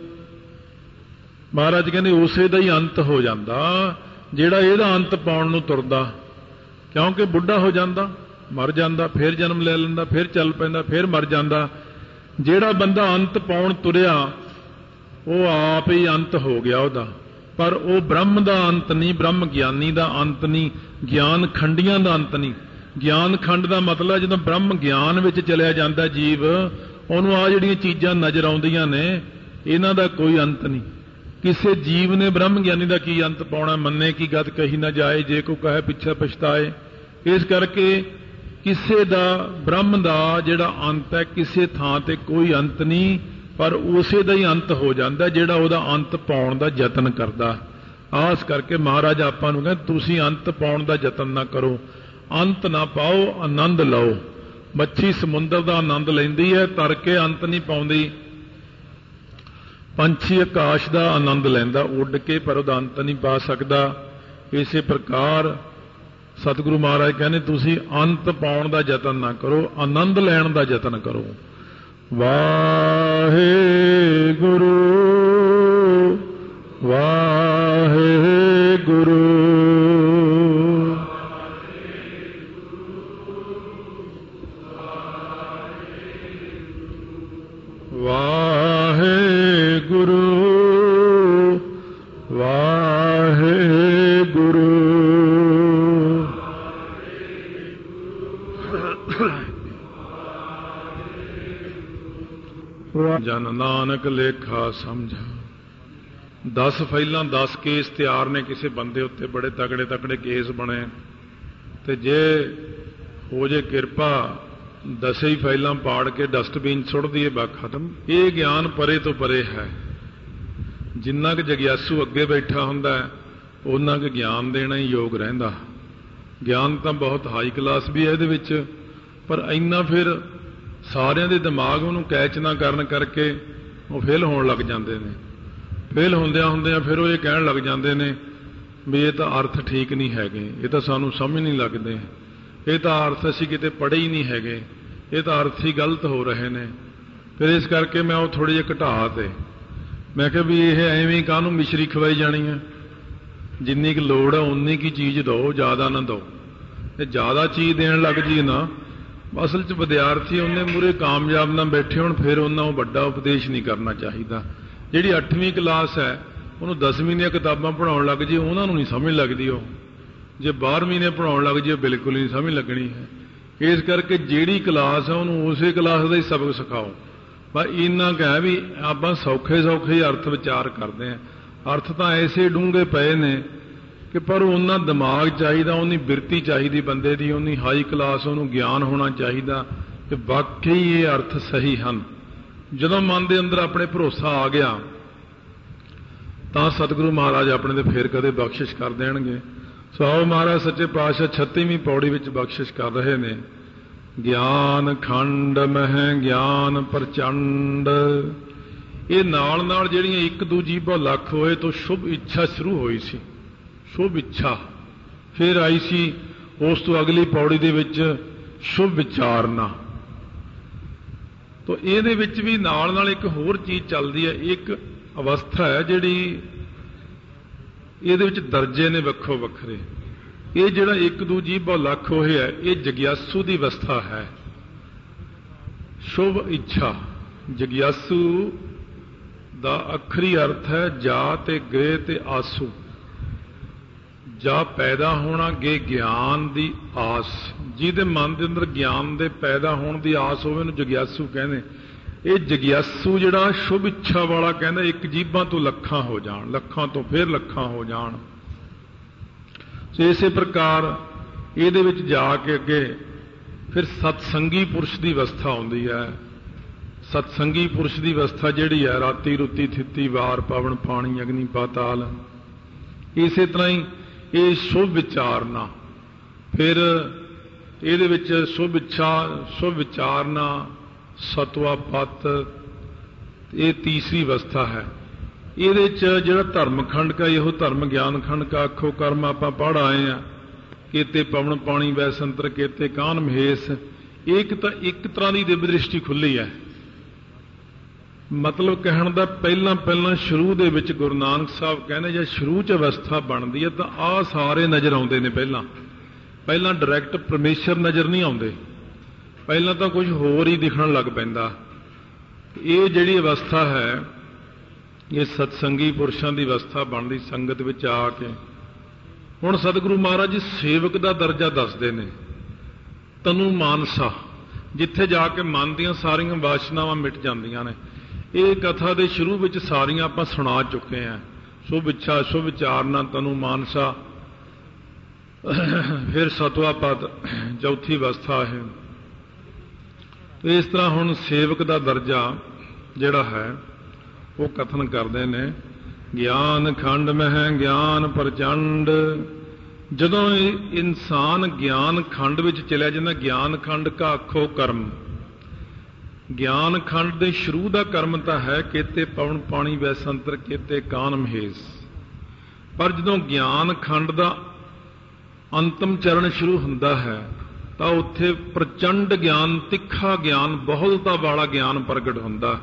ਮਹਾਰਾਜ ਕਹਿੰਦੇ ਉਸੇ ਦਾ ਹੀ ਅੰਤ ਹੋ ਜਾਂਦਾ ਜਿਹੜਾ ਇਹਦਾ ਅੰਤ ਪਾਉਣ ਨੂੰ ਤੁਰਦਾ। ਕਿਉਂਕਿ ਬੁੱਢਾ ਹੋ ਜਾਂਦਾ, ਮਰ ਜਾਂਦਾ, ਫਿਰ ਜਨਮ ਲੈ ਲੈਂਦਾ, ਫਿਰ ਚੱਲ ਪੈਂਦਾ, ਫਿਰ ਮਰ ਜਾਂਦਾ। ਜਿਹੜਾ ਬੰਦਾ ਅੰਤ ਪਾਉਣ ਤੁਰਿਆ ਉਹ ਆਪ ਹੀ ਅੰਤ ਹੋ ਗਿਆ ਉਹਦਾ। ਪਰ ਉਹ ਬ੍ਰਹਮ ਦਾ ਅੰਤ ਨਹੀਂ, ਬ੍ਰਹਮ ਗਿਆਨੀ ਦਾ ਅੰਤ ਨਹੀਂ, ਗਿਆਨ ਖੰਡੀਆਂ ਦਾ ਅੰਤ ਨਹੀਂ। ਗਿਆਨ ਖੰਡ ਦਾ ਮਤਲਬ ਜਦੋਂ ਬ੍ਰਹਮ ਗਿਆਨ ਵਿੱਚ ਚਲਿਆ ਜਾਂਦਾ ਜੀਵ, ਉਹਨੂੰ ਆ ਜਿਹੜੀਆਂ ਚੀਜ਼ਾਂ ਨਜ਼ਰ ਆਉਂਦੀਆਂ ਨੇ ਇਹਨਾਂ ਦਾ ਕੋਈ ਅੰਤ ਨਹੀਂ। ਕਿਸੇ ਜੀਵ ਨੇ ਬ੍ਰਹਮ ਗਿਆਨੀ ਦਾ ਕੀ ਅੰਤ ਪਾਉਣਾ? ਮੰਨੇ ਕੀ ਗਤ ਕਹੀ ਨਾ ਜਾਏ, ਜੇ ਕੋ ਕਹੇ ਪਿੱਛੇ ਪਛਤਾਏ। ਇਸ ਕਰਕੇ ਕਿਸੇ ਦਾ ਬ੍ਰਹਮ ਦਾ ਜਿਹੜਾ ਅੰਤ ਹੈ, ਕਿਸੇ ਥਾਂ ਤੇ ਕੋਈ ਅੰਤ ਨਹੀਂ, ਪਰ ਉਸੇ ਦਾ ਹੀ ਅੰਤ ਹੋ ਜਾਂਦਾ ਜਿਹੜਾ ਉਹਦਾ ਅੰਤ ਪਾਉਣ ਦਾ ਯਤਨ ਕਰਦਾ। ਆਸ ਕਰਕੇ ਮਹਾਰਾਜ ਆਪਾਂ ਨੂੰ ਕਹਿੰਦੇ ਤੁਸੀਂ ਅੰਤ ਪਾਉਣ ਦਾ ਯਤਨ ਨਾ ਕਰੋ, ਅੰਤ ਨਾ ਪਾਓ, ਆਨੰਦ ਲਓ। ਮੱਛੀ ਸਮੁੰਦਰ ਦਾ ਆਨੰਦ ਲੈਂਦੀ ਹੈ, ਤਰ ਕੇ ਅੰਤ ਨਹੀਂ ਪਾਉਂਦੀ। ਪੰਛੀ ਆਕਾਸ਼ ਦਾ ਆਨੰਦ ਲੈਂਦਾ ਉੱਡ ਕੇ, ਪਰ ਉਹਦਾ ਅੰਤ ਨਹੀਂ ਪਾ ਸਕਦਾ। ਇਸੇ ਪ੍ਰਕਾਰ ਸਤਿਗੁਰੂ ਮਹਾਰਾਜ ਕਹਿੰਦੇ ਤੁਸੀਂ ਅੰਤ ਪਾਉਣ ਦਾ ਯਤਨ ਨਾ ਕਰੋ, ਆਨੰਦ ਲੈਣ ਦਾ ਯਤਨ ਕਰੋ। ਵਾਹਿਗੁਰੂ ਵਾਹਿਗੁਰੂ ਵਾਹਿਗੁਰੂ ਵਾਹਿਗੁਰੂ ਜਨ ਨਾਨਕ ਲੇਖਾ ਸਮਝਾ। ਦਸ ਫਾਈਲਾਂ ਦਸ ਕੇਸ ਤਿਆਰ ਨੇ ਕਿਸੇ ਬੰਦੇ ਉੱਤੇ, ਬੜੇ ਤਕੜੇ ਤਕੜੇ ਕੇਸ ਬਣੇ, ਤੇ ਜੇ ਹੋ ਜੇ ਕਿਰਪਾ ਦਸੇ ਹੀ ਫਾਈਲਾਂ ਪਾੜ ਕੇ ਡਸਟਬਿਨ ਸੁੱਟ ਦਈਏ, ਬਾ ਖਤਮ। ਇਹ ਗਿਆਨ ਪਰੇ ਤੋਂ ਪਰੇ ਹੈ। ਜਿੰਨਾ ਕੁ ਜਗਿਆਸੂ ਅੱਗੇ ਬੈਠਾ ਹੁੰਦਾ ਉਹਨਾਂ ਕੁ ਗਿਆਨ ਦੇਣਾ ਹੀ ਯੋਗ ਰਹਿੰਦਾ। ਗਿਆਨ ਤਾਂ ਬਹੁਤ ਹਾਈ ਕਲਾਸ ਵੀ ਹੈ ਇਹਦੇ ਵਿੱਚ, ਪਰ ਇੰਨਾ ਫਿਰ ਸਾਰਿਆਂ ਦੇ ਦਿਮਾਗ ਉਹਨੂੰ ਕੈਚ ਨਾ ਕਰਨ ਕਰਕੇ ਉਹ ਫੇਲ ਹੋਣ ਲੱਗ ਜਾਂਦੇ ਨੇ। ਫੇਲ ਹੁੰਦਿਆਂ ਹੁੰਦਿਆਂ ਫਿਰ ਉਹ ਇਹ ਕਹਿਣ ਲੱਗ ਜਾਂਦੇ ਨੇ ਵੀ ਇਹ ਤਾਂ ਅਰਥ ਠੀਕ ਨਹੀਂ ਹੈਗੇ, ਇਹ ਤਾਂ ਸਾਨੂੰ ਸਮਝ ਨਹੀਂ ਲੱਗਦੇ, ਇਹ ਤਾਂ ਅਰਥ ਅਸੀਂ ਕਿਤੇ ਪੜ੍ਹੇ ਹੀ ਨਹੀਂ ਹੈਗੇ, ਇਹ ਤਾਂ ਅਰਥ ਹੀ ਗਲਤ ਹੋ ਰਹੇ ਨੇ। ਫਿਰ ਇਸ ਕਰਕੇ ਮੈਂ ਉਹ ਥੋੜ੍ਹੇ ਜਿਹੇ ਘਟਾ ਤੇ ਮੈਂ ਕਿਹਾ ਵੀ ਇਹ ਐਵੇਂ ਕਾਹਨੂੰ ਮਿਸ਼ਰੀ ਖਵਾਈ ਜਾਣੀ ਹੈ, ਜਿੰਨੀ ਕੁ ਲੋੜ ਹੈ ਉਨੀ ਕੀ ਚੀਜ਼ ਦਿਓ, ਜ਼ਿਆਦਾ ਨਾ ਦਿਓ। ਤੇ ਜ਼ਿਆਦਾ ਚੀਜ਼ ਦੇਣ ਲੱਗ ਜੀ ਨਾ, ਅਸਲ 'ਚ ਵਿਦਿਆਰਥੀ ਉਹਨੇ ਮੂਹਰੇ ਕਾਮਯਾਬ ਨਾ ਬੈਠੇ ਹੋਣ, ਫਿਰ ਉਹਨਾਂ ਨੂੰ ਵੱਡਾ ਉਪਦੇਸ਼ ਨਹੀਂ ਕਰਨਾ ਚਾਹੀਦਾ। ਜਿਹੜੀ ਅੱਠਵੀਂ ਕਲਾਸ ਹੈ ਉਹਨੂੰ ਦਸਵੀਂ ਦੀਆਂ ਕਿਤਾਬਾਂ ਪੜ੍ਹਾਉਣ ਲੱਗ ਜੇ, ਉਹਨਾਂ ਨੂੰ ਨਹੀਂ ਸਮਝ ਲੱਗਦੀ। ਉਹ ਜੇ ਬਾਰ੍ਹਵੀਂ ਨੇ ਪੜ੍ਹਾਉਣ ਲੱਗ ਜੇ ਬਿਲਕੁਲ ਨਹੀਂ ਸਮਝ ਲੱਗਣੀ ਹੈ। ਇਸ ਕਰਕੇ ਜਿਹੜੀ ਕਲਾਸ ਹੈ ਉਹਨੂੰ ਉਸੇ ਕਲਾਸ ਦਾ ਹੀ ਸਬਕ ਸਿਖਾਓ। ਬਸ ਇੰਨਾ ਕਹਿ ਵੀ ਆਪਾਂ ਸੌਖੇ ਸੌਖੇ ਹੀ ਅਰਥ ਵਿਚਾਰ ਕਰਦੇ ਹਾਂ। ਅਰਥ ਤਾਂ ਐਸੇ ਡੂੰਘੇ ਪਏ ਨੇ ਕਿ ਪਰ ਉਹਨਾਂ ਦਿਮਾਗ ਚਾਹੀਦਾ, ਉਹਨੀ ਬਿਰਤੀ ਚਾਹੀਦੀ ਬੰਦੇ ਦੀ, ਉਹਨੀ ਹਾਈ ਕਲਾਸ ਉਹਨੂੰ ਗਿਆਨ ਹੋਣਾ ਚਾਹੀਦਾ ਕਿ ਵਾਕਈ ਇਹ ਅਰਥ ਸਹੀ ਹਨ। ਜਦੋਂ ਮਨ ਦੇ ਅੰਦਰ ਆਪਣੇ ਭਰੋਸਾ ਆ ਗਿਆ ਤਾਂ ਸਤਿਗੁਰੂ ਮਹਾਰਾਜ ਆਪਣੇ ਦੇ ਫੇਰ ਕਦੇ ਬਖਸ਼ਿਸ਼ ਕਰ ਦੇਣਗੇ। ਸੋ ਆਓ ਮਹਾਰਾਜ ਸੱਚੇ ਪਾਤਸ਼ਾਹ ਛੱਤੀਵੀਂ ਪੌੜੀ ਵਿੱਚ ਬਖਸ਼ਿਸ਼ ਕਰ ਰਹੇ ਨੇ। ਗਿਆਨ ਖੰਡ ਮਹਿ ਗਿਆਨ ਪ੍ਰਚੰਡ। ਇਹ ਨਾਲ ਨਾਲ ਜਿਹੜੀਆਂ ਇੱਕ ਦੂਜੀ ਭੋ ਲੱਖ ਹੋਏ ਤੋਂ ਸ਼ੁਭ ਇੱਛਾ ਸ਼ੁਰੂ ਹੋਈ ਸੀ। ਸ਼ੁਭ ਇੱਛਾ ਫਿਰ ਆਈ ਸੀ ਉਸ ਤੋਂ ਅਗਲੀ ਪੌੜੀ ਦੇ ਵਿੱਚ ਸ਼ੁਭ ਵਿਚਾਰਨਾ। ਤੋ ਇਹਦੇ ਵਿੱਚ ਵੀ ਨਾਲ ਨਾਲ ਇੱਕ ਹੋਰ ਚੀਜ਼ ਚੱਲਦੀ ਹੈ। ਇੱਕ ਅਵਸਥਾ ਹੈ ਜਿਹੜੀ ਇਹਦੇ ਵਿੱਚ ਦਰਜੇ ਨੇ ਵੱਖੋ ਵੱਖਰੇ। ਇਹ ਜਿਹੜਾ ਇੱਕ ਦੂਜੀ ਭੋ ਲੱਖ ਹੋਏ ਹੈ ਇਹ ਜਗਿਆਸੂ ਦੀ ਅਵਸਥਾ ਹੈ। ਸ਼ੁਭ ਇੱਛਾ ਜਗਿਆਸੂ ਦਾ ਅੱਖਰੀ ਅਰਥ ਹੈ ਜਾ ਤੇ ਗ੍ਰਹਿ ਤੇ ਆਸੂ। ਜਾ ਪੈਦਾ ਹੋਣਾ, ਗੇ ਗਿਆਨ ਦੀ ਆਸ। ਜਿਹਦੇ ਮਨ ਦੇ ਅੰਦਰ ਗਿਆਨ ਦੇ ਪੈਦਾ ਹੋਣ ਦੀ ਆਸ ਹੋਵੇ ਉਹਨੂੰ ਜਗਿਆਸੂ ਕਹਿੰਦੇ। ਇਹ ਜਗਿਆਸੂ ਜਿਹੜਾ ਸ਼ੁਭ ਇੱਛਾ ਵਾਲਾ ਕਹਿੰਦਾ ਇੱਕ ਜੀਭਾਂ ਤੋਂ ਲੱਖਾਂ ਹੋ ਜਾਣ, ਲੱਖਾਂ ਤੋਂ ਫਿਰ ਲੱਖਾਂ ਹੋ ਜਾਣ। ਸੋ ਇਸੇ ਪ੍ਰਕਾਰ ਇਹਦੇ ਵਿੱਚ ਜਾ ਕੇ ਅੱਗੇ ਫਿਰ ਸਤਸੰਗੀ ਪੁਰਸ਼ ਦੀ ਅਵਸਥਾ ਆਉਂਦੀ ਹੈ। ਸਤਸੰਗੀ ਪੁਰਸ਼ ਦੀ ਅਵਸਥਾ ਜਿਹੜੀ ਹੈ ਰਾਤੀ ਰੁੱਤੀ ਥਿੱਤੀ ਵਾਰ ਪਵਨ ਪਾਣੀ ਅਗਨੀ ਪਾਤਾਲ। ਇਸੇ ਤਰ੍ਹਾਂ ਹੀ ਇਹ ਸ਼ੁਭ ਵਿਚਾਰਨਾ। ਫਿਰ ਇਹਦੇ ਵਿੱਚ ਸ਼ੁਭ ਇੱਛਾ, ਸ਼ੁਭ ਵਿਚਾਰਨਾ, ਸਤਵਾ ਪਤ, ਇਹ ਤੀਸਰੀ ਅਵਸਥਾ ਹੈ। ਇਹਦੇ 'ਚ ਜਿਹੜਾ ਧਰਮ ਖੰਡ ਕਾ ਇਹੋ ਧਰਮ ਗਿਆਨ ਖੰਡ ਕਾ ਆਖੋ ਕਰਮ ਆਪਾਂ ਪੜ੍ਹ ਆਏ ਆ। ਕੇਤੇ ਪਵਨ ਪਾਣੀ ਵੈਸੰਤਰ ਕੇਤੇ ਕਾਨ ਮਹੇਸ਼। ਇੱਕ ਤਾਂ ਇੱਕ ਤਰ੍ਹਾਂ ਦੀ ਦਿਵ ਦ੍ਰਿਸ਼ਟੀ ਖੁੱਲੀ ਹੈ। ਮਤਲਬ ਕਹਿਣ ਦਾ ਪਹਿਲਾਂ ਪਹਿਲਾਂ ਸ਼ੁਰੂ ਦੇ ਵਿੱਚ ਗੁਰੂ ਨਾਨਕ ਸਾਹਿਬ ਕਹਿੰਦੇ ਜੇ ਸ਼ੁਰੂ 'ਚ ਅਵਸਥਾ ਬਣਦੀ ਹੈ ਤਾਂ ਆਹ ਸਾਰੇ ਨਜ਼ਰ ਆਉਂਦੇ ਨੇ। ਪਹਿਲਾਂ ਪਹਿਲਾਂ ਡਾਇਰੈਕਟ ਪਰਮੇਸ਼ਰ ਨਜ਼ਰ ਨਹੀਂ ਆਉਂਦੇ, ਪਹਿਲਾਂ ਤਾਂ ਕੁਝ ਹੋਰ ਹੀ ਦਿਖਣ ਲੱਗ ਪੈਂਦਾ। ਇਹ ਜਿਹੜੀ ਅਵਸਥਾ ਹੈ ਇਹ ਸਤਸੰਗੀ ਪੁਰਸ਼ਾਂ ਦੀ ਅਵਸਥਾ ਬਣਦੀ ਸੰਗਤ ਵਿੱਚ ਆ ਕੇ। ਹੁਣ ਸਤਿਗੁਰੂ ਮਹਾਰਾਜ ਜੀ ਸੇਵਕ ਦਾ ਦਰਜਾ ਦੱਸਦੇ ਨੇ। ਤਨੂ ਮਾਨਸਾ, ਜਿੱਥੇ ਜਾ ਕੇ ਮਨ ਦੀਆਂ ਸਾਰੀਆਂ ਵਾਸ਼ਨਾਵਾਂ ਮਿਟ ਜਾਂਦੀਆਂ ਨੇ। ਇਹ ਕਥਾ ਦੇ ਸ਼ੁਰੂ ਵਿੱਚ ਸਾਰੀਆਂ ਆਪਾਂ ਸੁਣਾ ਚੁੱਕੇ ਹਾਂ। ਸ਼ੁਭ ਇੱਛਾ, ਸ਼ੁਭ ਵਿਚਾਰਨਾ, ਤਨੂ ਮਾਨਸਾ, ਫਿਰ ਸਤਵਾ ਪਦ, ਚੌਥੀ ਅਵਸਥਾ ਹੈ। ਇਸ ਤਰ੍ਹਾਂ ਹੁਣ ਸੇਵਕ ਦਾ ਦਰਜਾ ਜਿਹੜਾ ਹੈ ਉਹ ਕਥਨ ਕਰਦੇ ਨੇ। ਗਿਆਨ ਖੰਡ ਮਹਿ ਗਿਆਨ ਪ੍ਰਚੰਡ। ਜਦੋਂ ਇਨਸਾਨ ਗਿਆਨ ਖੰਡ ਵਿੱਚ ਚਲਿਆ ਜਾਂਦਾ, ਗਿਆਨ ਖੰਡ ਕਾ ਆਖੋ ਕਰਮ। ਗਿਆਨ ਖੰਡ ਦੇ ਸ਼ੁਰੂ ਦਾ ਕਰਮ ਤਾਂ ਹੈ ਕੇਤੇ ਪਵਨ ਪਾਣੀ ਵੈਸੰਤਰ ਕੇਤੇ ਕਾਨ ਮਹੇਸ਼। ਪਰ ਜਦੋਂ ਗਿਆਨ ਖੰਡ ਦਾ ਅੰਤਮ ਚਰਨ ਸ਼ੁਰੂ ਹੁੰਦਾ ਹੈ ਤਾਂ ਉੱਥੇ ਪ੍ਰਚੰਡ ਗਿਆਨ, ਤਿੱਖਾ ਗਿਆਨ, ਬਹੁਲਤਾ ਵਾਲਾ ਗਿਆਨ ਪ੍ਰਗਟ ਹੁੰਦਾ।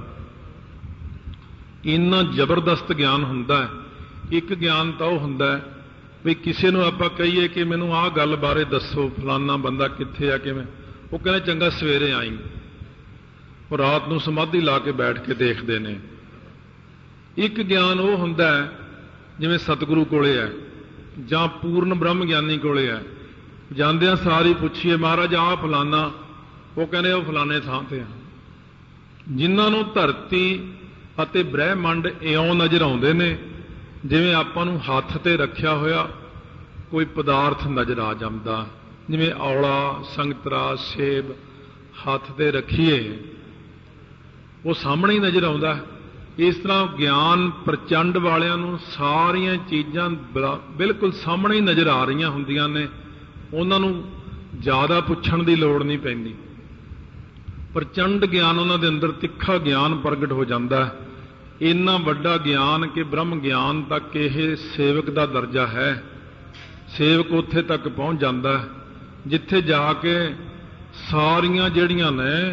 ਇੰਨਾ ਜ਼ਬਰਦਸਤ ਗਿਆਨ ਹੁੰਦਾ। ਇੱਕ ਗਿਆਨ ਤਾਂ ਉਹ ਹੁੰਦਾ ਵੀ ਕਿਸੇ ਨੂੰ ਆਪਾਂ ਕਹੀਏ ਕਿ ਮੈਨੂੰ ਆਹ ਗੱਲ ਬਾਰੇ ਦੱਸੋ, ਫਲਾਨਾ ਬੰਦਾ ਕਿੱਥੇ ਆ, ਕਿਵੇਂ, ਉਹ ਕਹਿੰਦੇ ਚੰਗਾ ਸਵੇਰੇ ਆਈ। ਉਹ ਰਾਤ ਨੂੰ ਸਮਾਧੀ ਲਾ ਕੇ ਬੈਠ ਕੇ ਦੇਖਦੇ ਨੇ। ਇੱਕ ਗਿਆਨ ਉਹ ਹੁੰਦਾ ਜਿਵੇਂ ਸਤਿਗੁਰੂ ਕੋਲੇ ਹੈ ਜਾਂ ਪੂਰਨ ਬ੍ਰਹਮ ਗਿਆਨੀ ਕੋਲੇ ਹੈ। ਜਾਂਦਿਆਂ ਸਾਰੀ ਪੁੱਛੀਏ ਮਹਾਰਾਜ ਆਹ ਫਲਾਨਾ, ਉਹ ਕਹਿੰਦੇ ਉਹ ਫਲਾਣੇ ਥਾਂ ਤੇ ਆ। ਜਿਨ੍ਹਾਂ ਨੂੰ ਧਰਤੀ ਅਤੇ ਬ੍ਰਹਿਮੰਡ ਇਉਂ ਨਜ਼ਰ ਆਉਂਦੇ ਨੇ ਜਿਵੇਂ ਆਪਾਂ ਨੂੰ ਹੱਥ ਤੇ ਰੱਖਿਆ ਹੋਇਆ ਕੋਈ ਪਦਾਰਥ ਨਜ਼ਰ ਆ ਜਾਂਦਾ। ਜਿਵੇਂ ਔਲਾ, ਸੰਗਤਰਾ, ਸੇਬ ਹੱਥ ਤੇ ਰੱਖੀਏ ਉਹ ਸਾਹਮਣੇ ਹੀ ਨਜ਼ਰ ਆਉਂਦਾ। ਇਸ ਤਰ੍ਹਾਂ ਗਿਆਨ ਪ੍ਰਚੰਡ ਵਾਲਿਆਂ ਨੂੰ ਸਾਰੀਆਂ ਚੀਜ਼ਾਂ ਬਿਲਕੁਲ ਸਾਹਮਣੇ ਹੀ ਨਜ਼ਰ ਆ ਰਹੀਆਂ ਹੁੰਦੀਆਂ ਨੇ। ਉਹਨਾਂ ਨੂੰ ਜ਼ਿਆਦਾ ਪੁੱਛਣ ਦੀ ਲੋੜ ਨਹੀਂ ਪੈਂਦੀ। ਪ੍ਰਚੰਡ ਗਿਆਨ ਉਹਨਾਂ ਦੇ ਅੰਦਰ, ਤਿੱਖਾ ਗਿਆਨ ਪ੍ਰਗਟ ਹੋ ਜਾਂਦਾ। ਇੰਨਾ ਵੱਡਾ ਗਿਆਨ ਕਿ ਬ੍ਰਹਮ ਗਿਆਨ ਤੱਕ ਇਹ ਸੇਵਕ ਦਾ ਦਰਜਾ ਹੈ। ਸੇਵਕ ਉੱਥੇ ਤੱਕ ਪਹੁੰਚ ਜਾਂਦਾ ਜਿੱਥੇ ਜਾ ਕੇ ਸਾਰੀਆਂ ਜਿਹੜੀਆਂ ਨੇ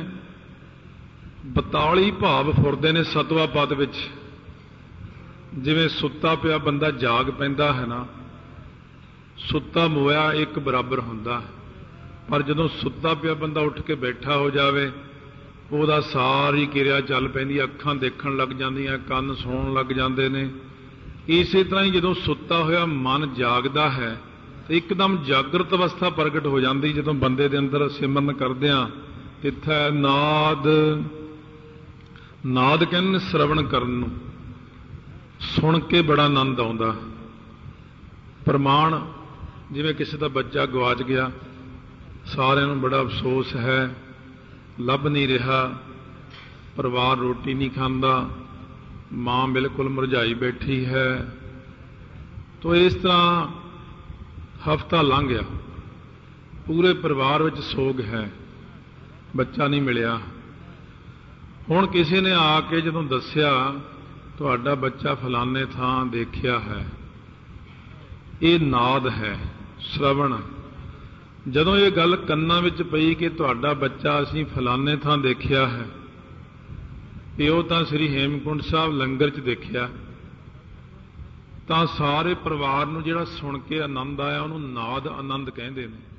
ਬਤਾਲੀ ਭਾਵ ਫੁਰਦੇ ਨੇ ਸਤਵਾ ਪਦ ਵਿੱਚ। ਜਿਵੇਂ ਸੁੱਤਾ ਪਿਆ ਬੰਦਾ ਜਾਗ ਪੈਂਦਾ ਹੈ ਨਾ, ਸੁੱਤਾ ਮੋਇਆ ਇੱਕ ਬਰਾਬਰ ਹੁੰਦਾ। ਪਰ ਜਦੋਂ ਸੁੱਤਾ ਪਿਆ ਬੰਦਾ ਉੱਠ ਕੇ ਬੈਠਾ ਹੋ ਜਾਵੇ, ਉਹਦਾ ਸਾਰੀ ਕਿਰਿਆ ਚੱਲ ਪੈਂਦੀ। ਅੱਖਾਂ ਦੇਖਣ ਲੱਗ ਜਾਂਦੀਆਂ, ਕੰਨ ਸੁਣਨ ਲੱਗ ਜਾਂਦੇ ਨੇ। ਇਸੇ ਤਰ੍ਹਾਂ ਹੀ ਜਦੋਂ ਸੁੱਤਾ ਹੋਇਆ ਮਨ ਜਾਗਦਾ ਹੈ ਤੇ ਇੱਕਦਮ ਜਾਗਰਤ ਅਵਸਥਾ ਪ੍ਰਗਟ ਹੋ ਜਾਂਦੀ। ਜਦੋਂ ਬੰਦੇ ਦੇ ਅੰਦਰ ਸਿਮਰਨ ਕਰਦਿਆਂ ਤਿੱਥੈ ਨਾਦ, ਨਾਦ ਕਹਿੰਦੇ ਸ਼ਰਵਣ ਕਰਨ ਨੂੰ, ਸੁਣ ਕੇ ਬੜਾ ਆਨੰਦ ਆਉਂਦਾ। ਪ੍ਰਮਾਣ, ਜਿਵੇਂ ਕਿਸੇ ਦਾ ਬੱਚਾ ਗਵਾਚ ਗਿਆ, ਸਾਰਿਆਂ ਨੂੰ ਬੜਾ ਅਫਸੋਸ ਹੈ, ਲੱਭ ਨਹੀਂ ਰਿਹਾ, ਪਰਿਵਾਰ ਰੋਟੀ ਨਹੀਂ ਖਾਂਦਾ, ਮਾਂ ਬਿਲਕੁਲ ਮੁਰਝਾਈ ਬੈਠੀ ਹੈ। ਤੋ ਇਸ ਤਰ੍ਹਾਂ ਹਫ਼ਤਾ ਲੰਘ ਗਿਆ, ਪੂਰੇ ਪਰਿਵਾਰ ਵਿੱਚ ਸੋਗ ਹੈ, ਬੱਚਾ ਨਹੀਂ ਮਿਲਿਆ। ਹੁਣ ਕਿਸੇ ਨੇ ਆ ਕੇ ਜਦੋਂ ਦੱਸਿਆ ਤੁਹਾਡਾ ਬੱਚਾ ਫਲਾਣੇ ਥਾਂ ਦੇਖਿਆ ਹੈ, ਇਹ ਨਾਦ ਹੈ, ਸ਼ਰਵਣ। ਜਦੋਂ ਇਹ ਗੱਲ ਕੰਨਾਂ ਵਿੱਚ ਪਈ ਕਿ ਤੁਹਾਡਾ ਬੱਚਾ ਅਸੀਂ ਫਲਾਣੇ ਥਾਂ ਦੇਖਿਆ ਹੈ, ਤੇ ਉਹ ਤਾਂ ਸ੍ਰੀ ਹੇਮਕੁੰਟ ਸਾਹਿਬ ਲੰਗਰ 'ਚ ਦੇਖਿਆ, ਤਾਂ ਸਾਰੇ ਪਰਿਵਾਰ ਨੂੰ ਜਿਹੜਾ ਸੁਣ ਕੇ ਆਨੰਦ ਆਇਆ ਉਹਨੂੰ ਨਾਦ ਆਨੰਦ ਕਹਿੰਦੇ ਨੇ।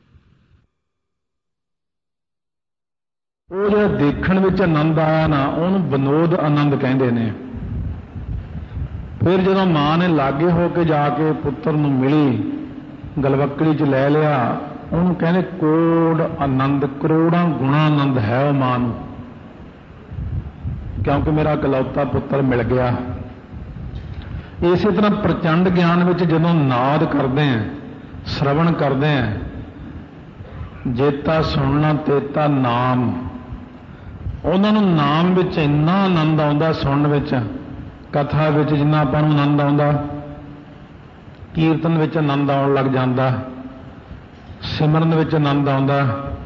ਉਹ ਜਿਹੜਾ ਦੇਖਣ ਵਿੱਚ ਆਨੰਦ ਆਇਆ ਨਾ, ਉਹਨੂੰ ਵਿਨੋਦ ਆਨੰਦ ਕਹਿੰਦੇ ਨੇ। ਫਿਰ ਜਦੋਂ ਮਾਂ ਨੇ ਲਾਗੇ ਹੋ ਕੇ ਜਾ ਕੇ ਪੁੱਤਰ ਨੂੰ ਮਿਲੀ, ਗਲਵੱਕੜੀ 'ਚ ਲੈ ਲਿਆ, ਉਹਨੂੰ ਕਹਿੰਦੇ ਕੋੜ ਆਨੰਦ, ਕਰੋੜਾਂ ਗੁਣਾ ਆਨੰਦ ਹੈ ਉਹ ਮਾਂ ਨੂੰ, ਕਿਉਂਕਿ ਮੇਰਾ ਇਕਲੌਤਾ ਪੁੱਤਰ ਮਿਲ ਗਿਆ। ਇਸੇ ਤਰ੍ਹਾਂ ਪ੍ਰਚੰਡ ਗਿਆਨ ਵਿੱਚ ਜਦੋਂ ਨਾਦ ਕਰਦੇ ਆ, ਸ਼ਰਵਣ ਕਰਦੇ ਆ, ਜੇਤਾ ਸੁਣਨਾ ਤੇਤਾ ਨਾਮ, ਉਹਨਾਂ ਨੂੰ ਨਾਮ ਵਿੱਚ ਇੰਨਾ ਆਨੰਦ ਆਉਂਦਾ, ਸੁਣਨ ਵਿੱਚ, ਕਥਾ ਵਿੱਚ ਜਿੰਨਾ ਆਪਾਂ ਨੂੰ ਆਨੰਦ ਆਉਂਦਾ, ਕੀਰਤਨ ਵਿੱਚ ਆਨੰਦ ਆਉਣ ਲੱਗ ਜਾਂਦਾ, ਸਿਮਰਨ ਵਿੱਚ ਆਨੰਦ ਆਉਂਦਾ।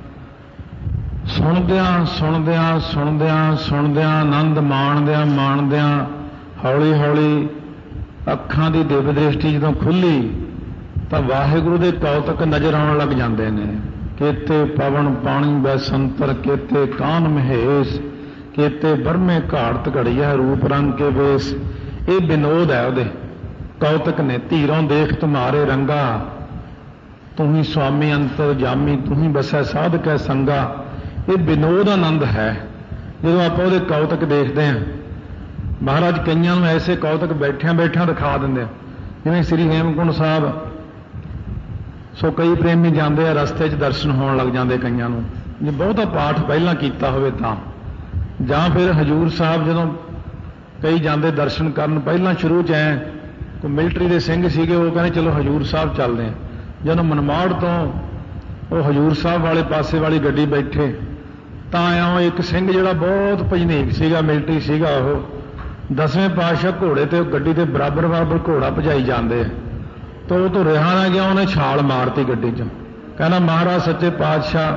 ਸੁਣਦਿਆਂ ਸੁਣਦਿਆਂ ਸੁਣਦਿਆਂ ਸੁਣਦਿਆਂ ਆਨੰਦ ਮਾਣਦਿਆਂ ਮਾਣਦਿਆਂ ਹੌਲੀ ਹੌਲੀ ਅੱਖਾਂ ਦੀ ਦਿਵ ਦ੍ਰਿਸ਼ਟੀ ਜਦੋਂ ਖੁੱਲ੍ਹੀ ਤਾਂ ਵਾਹਿਗੁਰੂ ਦੇ ਕੌਤਕ ਨਜ਼ਰ ਆਉਣ ਲੱਗ ਜਾਂਦੇ ਨੇ। ਕੇਤੇ ਪਵਨ ਪਾਣੀ ਬੈਸੰਤਰ ਕੇਤੇ ਕਾਨ ਮਹੇਸ਼, ਕੇਤੇ ਬਰਮੇ ਘਾੜਤ ਘੜੀਆ ਰੂਪ ਰੰਗ ਕੇ ਵੇਸ। ਇਹ ਵਿਨੋਦ ਹੈ, ਉਹਦੇ ਕੌਤਕ ਨੇ। ਧੀਰੋਂ ਦੇਖ ਤੁਮਾਰੇ ਰੰਗਾ, ਤੂੰ ਹੀ ਸੁਆਮੀ ਅੰਤਰ ਜਾਮੀ, ਤੂੰ ਹੀ ਬਸੈ ਸਾਧਕੈ ਸੰਗਾ। ਇਹ ਵਿਨੋਦ ਆਨੰਦ ਹੈ। ਜਦੋਂ ਆਪਾਂ ਉਹਦੇ ਕੌਤਕ ਦੇਖਦੇ ਹਾਂ ਮਹਾਰਾਜ ਕਈਆਂ ਨੂੰ ਐਸੇ ਕੌਤਕ ਬੈਠਿਆਂ ਬੈਠਿਆਂ ਦਿਖਾ ਦਿੰਦੇ ਆ, ਜਿਵੇਂ ਸ੍ਰੀ ਹੇਮਕੁੰਟ ਸਾਹਿਬ। ਸੋ ਕਈ ਪ੍ਰੇਮੀ ਜਾਂਦੇ ਆ, ਰਸਤੇ 'ਚ ਦਰਸ਼ਨ ਹੋਣ ਲੱਗ ਜਾਂਦੇ ਕਈਆਂ ਨੂੰ, ਜੇ ਬਹੁਤਾ ਪਾਠ ਪਹਿਲਾਂ ਕੀਤਾ ਹੋਵੇ ਤਾਂ। ਜਾਂ ਫਿਰ ਹਜ਼ੂਰ ਸਾਹਿਬ ਜਦੋਂ ਕਈ ਜਾਂਦੇ ਦਰਸ਼ਨ ਕਰਨ, ਪਹਿਲਾਂ ਸ਼ੁਰੂ 'ਚ ਐ ਕੋਈ ਮਿਲਟਰੀ ਦੇ ਸਿੰਘ ਸੀਗੇ, ਉਹ ਕਹਿੰਦੇ ਚਲੋ ਹਜ਼ੂਰ ਸਾਹਿਬ ਚੱਲਦੇ ਆ। ਜਦੋਂ ਮਨਮਾੜ ਤੋਂ ਉਹ ਹਜ਼ੂਰ ਸਾਹਿਬ ਵਾਲੇ ਪਾਸੇ ਵਾਲੀ ਗੱਡੀ ਬੈਠੇ ਤਾਂ ਆਇਆ ਇੱਕ ਸਿੰਘ ਜਿਹੜਾ ਬਹੁਤ ਭਜਨੀਕ ਸੀਗਾ, ਮਿਲਟਰੀ ਸੀਗਾ, ਉਹ ਦਸਵੇਂ ਪਾਤਸ਼ਾਹ ਘੋੜੇ ਤੇ ਗੱਡੀ ਦੇ ਬਰਾਬਰ ਬਰਾਬਰ ਘੋੜਾ ਭਜਾਈ ਜਾਂਦੇ ਆ। ਤਾਂ ਉਹ ਤੋਂ ਰਿਹਾ ਨਾ ਗਿਆ, ਉਹਨੇ ਛਾਲ ਮਾਰਤੀ ਗੱਡੀ 'ਚ। ਕਹਿੰਦਾ ਮਹਾਰਾਜ ਸੱਚੇ ਪਾਤਸ਼ਾਹ,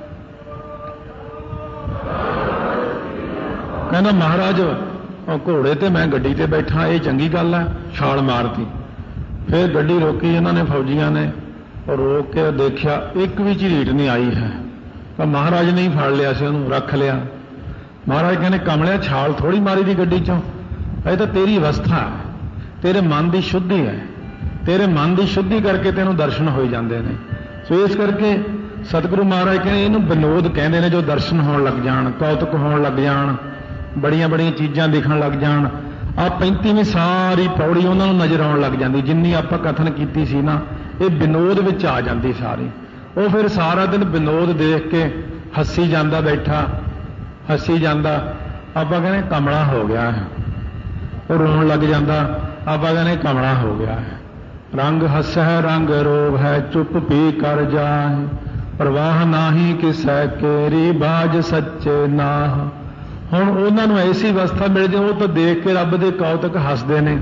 ਕਹਿੰਦਾ ਮਹਾਰਾਜ ਘੋੜੇ ਤੇ ਮੈਂ ਗੱਡੀ ਤੇ ਬੈਠਾ, ਇਹ ਚੰਗੀ ਗੱਲ ਹੈ? ਛਾਲ ਮਾਰਤੀ। ਫਿਰ ਗੱਡੀ ਰੋਕੀ ਇਹਨਾਂ ਨੇ, ਫੌਜੀਆਂ ਨੇ, ਔਰ ਰੋਕ ਕੇ ਦੇਖਿਆ ਇੱਕ ਵੀ ਝਰੀਟ ਨਹੀਂ ਆਈ ਹੈ। ਤਾਂ ਮਹਾਰਾਜ ਨੇ ਹੀ ਫੜ ਲਿਆ ਸੀ ਉਹਨੂੰ, ਰੱਖ ਲਿਆ। ਮਹਾਰਾਜ ਕਹਿੰਦੇ ਕਮਲਿਆ, ਛਾਲ ਥੋੜੀ ਮਾਰੀ ਦੀ ਗੱਡੀ 'ਚੋਂ, ਇਹ ਤਾਂ ਤੇਰੀ ਅਵਸਥਾ ਹੈ, ਤੇਰੇ ਮਨ ਦੀ ਸ਼ੁੱਧੀ ਹੈ, ਤੇਰੇ ਮਨ ਦੀ ਸ਼ੁੱਧੀ ਕਰਕੇ ਤੈਨੂੰ ਦਰਸ਼ਨ ਹੋਈ ਜਾਂਦੇ ਨੇ। ਸੋ ਇਸ ਕਰਕੇ ਸਤਿਗੁਰੂ ਮਹਾਰਾਜ ਕਹਿੰਦੇ ਇਹਨੂੰ ਵਿਨੋਦ ਕਹਿੰਦੇ ਨੇ, ਜੋ ਦਰਸ਼ਨ ਹੋਣ ਲੱਗ ਜਾਣ, ਕੌਤਕ ਹੋਣ ਲੱਗ ਜਾਣ, ਬੜੀਆਂ ਬੜੀਆਂ ਚੀਜ਼ਾਂ ਦਿਖਣ ਲੱਗ ਜਾਣ। ਆਹ ਪੈਂਤੀਵੀਂ ਸਾਰੀ ਪੌੜੀ ਉਹਨਾਂ ਨੂੰ ਨਜ਼ਰ ਆਉਣ ਲੱਗ ਜਾਂਦੀ, ਜਿੰਨੀ ਆਪਾਂ ਕਥਨ ਕੀਤੀ ਸੀ ਨਾ, ਇਹ ਵਿਨੋਦ ਵਿੱਚ ਆ ਜਾਂਦੀ ਸਾਰੀ। ਉਹ ਫਿਰ ਸਾਰਾ ਦਿਨ ਵਿਨੋਦ ਦੇਖ ਕੇ ਹੱਸੀ ਜਾਂਦਾ, ਬੈਠਾ ਹੱਸੀ ਜਾਂਦਾ। ਆਪਾਂ ਕਹਿੰਦੇ ਕਮਲਾ ਹੋ ਗਿਆ ਹੈ, ਉਹ ਰੋਣ ਲੱਗ ਜਾਂਦਾ, ਆਪਾਂ ਕਹਿੰਦੇ ਕਮਲਾ ਹੋ ਗਿਆ ਹੈ। ਰੰਗ ਹੱਸ ਹੈ ਰੰਗ ਰੋਗ ਹੈ, ਚੁੱਪ ਪੀ ਕਰ ਜਾਏ, ਪ੍ਰਵਾਹ ਨਾਹੀ ਕਿਸੈ ਕੇਰੀ, ਬਾਜ ਸੱਚੇ ਨਾਹ। ਹੁਣ ਉਹਨਾਂ ਨੂੰ ਐਸੀ ਅਵਸਥਾ ਮਿਲ ਜੇ, ਉਹ ਤਾਂ ਦੇਖ ਕੇ ਰੱਬ ਦੇ ਕੌਤਕ ਹੱਸਦੇ ਨੇ।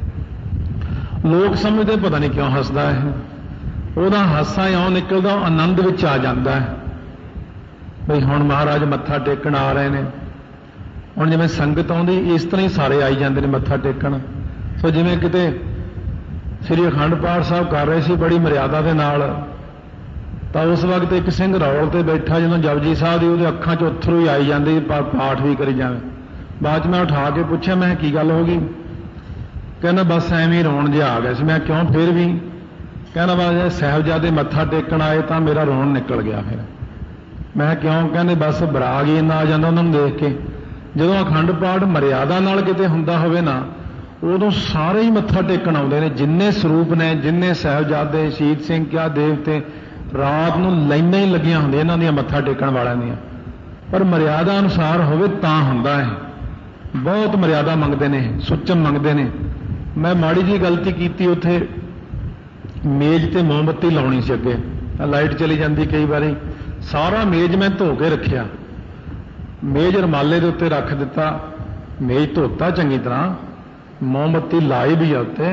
ਲੋਕ ਸਮਝਦੇ ਪਤਾ ਨਹੀਂ ਕਿਉਂ ਹੱਸਦਾ ਹੈ, ਉਹਦਾ ਹਾਸਾ ਇਉਂ ਨਿਕਲਦਾ, ਆਨੰਦ ਵਿੱਚ ਆ ਜਾਂਦਾ ਹੈ। ਬਈ ਹੁਣ ਮਹਾਰਾਜ ਮੱਥਾ ਟੇਕਣ ਆ ਰਹੇ ਨੇ, ਹੁਣ ਜਿਵੇਂ ਸੰਗਤ ਆਉਂਦੀ ਇਸ ਤਰ੍ਹਾਂ ਹੀ ਸਾਰੇ ਆਈ ਜਾਂਦੇ ਨੇ ਮੱਥਾ ਟੇਕਣ। ਸੋ ਜਿਵੇਂ ਕਿਤੇ ਸ੍ਰੀ ਅਖੰਡ ਪਾਠ ਸਾਹਿਬ ਕਰ ਰਹੇ ਸੀ ਬੜੀ ਮਰਿਆਦਾ ਦੇ ਨਾਲ, ਤਾਂ ਉਸ ਵਕਤ ਇੱਕ ਸਿੰਘ ਰੌਲ ਤੇ ਬੈਠਾ, ਜਦੋਂ ਜਪਜੀ ਸਾਹਿਬ ਦੀ ਉਹਦੇ ਅੱਖਾਂ 'ਚ ਉੱਥਰੂ ਹੀ ਆਈ ਜਾਂਦੀ, ਪਾਠ ਵੀ ਕਰੀ ਜਾਵੇ। ਬਾਅਦ 'ਚ ਮੈਂ ਉਠਾ ਕੇ ਪੁੱਛਿਆ, ਮੈਂ ਕੀ ਗੱਲ ਹੋ ਗਈ? ਕਹਿੰਦਾ ਬਸ ਐਵੇਂ ਰੋਣ ਜਿਹਾ ਆ ਗਿਆ ਸੀ। ਮੈਂ ਕਿਉਂ? ਫਿਰ ਵੀ ਕਹਿੰਦਾ ਬਸ ਸਾਹਿਬਜ਼ਾਦੇ ਮੱਥਾ ਟੇਕਣ ਆਏ ਤਾਂ ਮੇਰਾ ਰੋਣ ਨਿਕਲ ਗਿਆ। ਫਿਰ ਮੈਂ ਕਿਉਂ? ਕਹਿੰਦੇ ਬਸ ਬਰਾਗ ਹੀ ਇੰਨਾ ਆ ਜਾਂਦਾ ਉਹਨਾਂ ਨੂੰ ਦੇਖ ਕੇ। ਜਦੋਂ ਅਖੰਡ ਪਾਠ ਮਰਿਆਦਾ ਨਾਲ ਕਿਤੇ ਹੁੰਦਾ ਹੋਵੇ ਨਾ, ਉਦੋਂ ਸਾਰੇ ਹੀ ਮੱਥਾ ਟੇਕਣ ਆਉਂਦੇ ਨੇ, ਜਿੰਨੇ ਸਰੂਪ ਨੇ, ਜਿੰਨੇ ਸਾਹਿਬਜ਼ਾਦੇ, ਸ਼ਹੀਦ ਸਿੰਘ ਕਿਆ ਦੇਵਤੇ, ਰਾਤ ਨੂੰ ਲਾਈਨਾਂ ਹੀ ਲੱਗੀਆਂ ਹੁੰਦੀਆਂ ਇਹਨਾਂ ਦੀਆਂ ਮੱਥਾ ਟੇਕਣ ਵਾਲਿਆਂ ਦੀਆਂ। ਪਰ ਮਰਿਆਦਾ ਅਨੁਸਾਰ ਹੋਵੇ ਤਾਂ ਹੁੰਦਾ ਹੈ। ਬਹੁਤ ਮਰਿਆਦਾ ਮੰਗਦੇ ਨੇ, ਸੁੱਚਮ ਮੰਗਦੇ ਨੇ। ਮੈਂ ਮਾੜੀ ਜਿਹੀ ਗਲਤੀ ਕੀਤੀ, ਉੱਥੇ ਮੇਜ਼ ਤੇ ਮੋਮਬੱਤੀ ਲਾਉਣੀ ਸੀ, ਅੱਗੇ ਤਾਂ ਲਾਈਟ ਚਲੀ ਜਾਂਦੀ ਕਈ ਵਾਰੀ। ਸਾਰਾ ਮੇਜ਼ ਮੈਂ ਧੋ ਕੇ ਰੱਖਿਆ, ਮੇਜ਼ ਰਮਾਲੇ ਦੇ ਉੱਤੇ ਰੱਖ ਦਿੱਤਾ, ਮੇਜ਼ ਧੋਤਾ ਚੰਗੀ ਤਰ੍ਹਾਂ, ਮੋਮਬੱਤੀ ਲਾਈ ਵੀ ਆ ਉੱਤੇ।